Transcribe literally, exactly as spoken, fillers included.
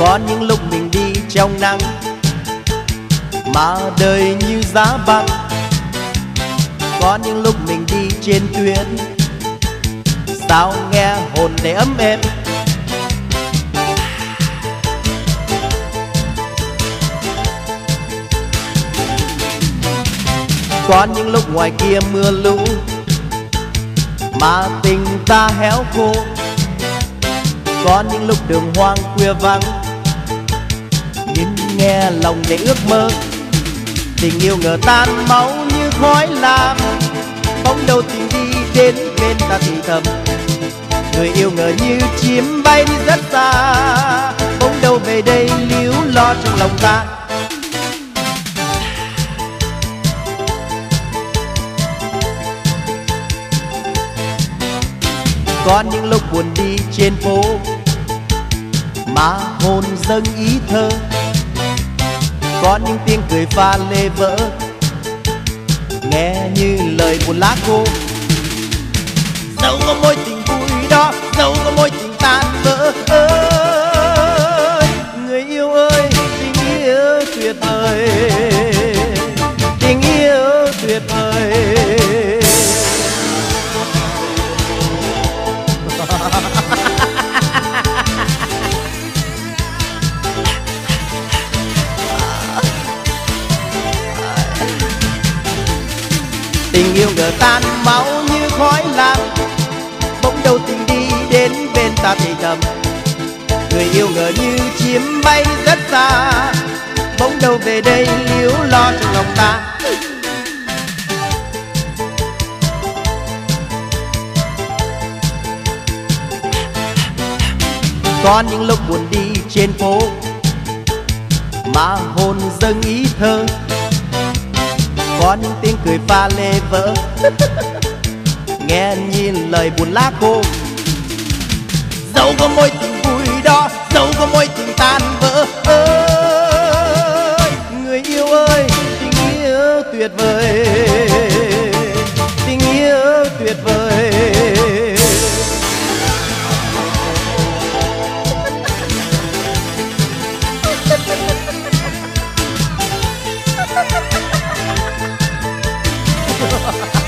Có những lúc mình đi trong nắng mà đời như giá băng. Có những lúc mình đi trên tuyến sao nghe hồn để ấm êm. Có những lúc ngoài kia mưa lũ mà tình ta héo khô. Có những lúc đường hoang khuya vắng nhưng nghe lòng để ước mơ. Tình yêu ngờ tan máu như khói lam, bỗng đâu tình đi đến bên ta thì thầm. Người yêu ngờ như chim bay đi rất xa, bỗng đâu về đây líu lo trong lòng ta. Có những lúc buồn đi trên phố mà hồn dâng ý thơ. Có những tiếng cười pha lê vỡ nghe như lời buồn lá khô. Dẫu có mối tình vui đó, dẫu có mối tình tan vỡ ơi, người yêu ơi, tình yêu tuyệt vời, tình yêu tuyệt vời. Tình yêu ngờ tan máu như khói lam, bỗng đâu tình đi đến bên ta thì thầm. Người yêu ngờ như chim bay rất xa, bỗng đâu về đây líu lo trong lòng ta. Có những lúc buồn đi trên phố mà hồn dâng ý thơ. Có những tiếng cười pha lê vỡ nghe như lời buồn lá khô. Dẫu có mối tình vui đó, dẫu có mối tình tan vỡ ơi, người yêu ơi, tình yêu tuyệt vời, tình yêu tuyệt vời. Ha ha ha.